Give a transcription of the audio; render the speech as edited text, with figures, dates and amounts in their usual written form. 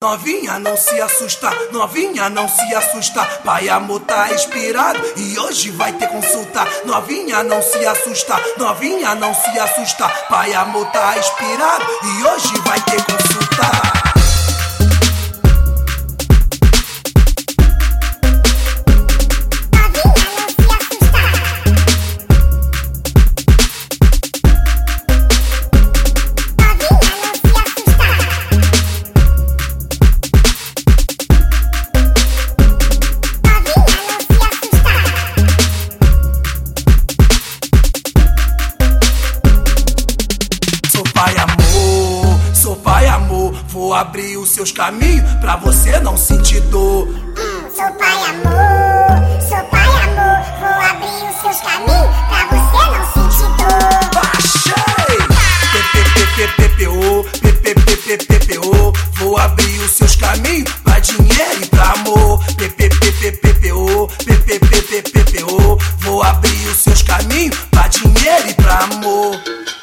Novinha não se assusta, novinha não se assusta. Pai amor tá inspirado e hoje vai ter consulta. Novinha não se assusta, novinha não se assusta. Pai amor tá inspirado e hoje vai ter consulta. Sou pai amor, vou abrir os seus caminhos pra você não sentir dor. Sou pai amor, vou abrir os seus caminhos pra você não sentir dor. Baixei! PPPPPO, vou abrir os seus caminhos pra dinheiro e pra amor. PPPPPO, vou abrir os seus caminhos pra dinheiro e pra amor.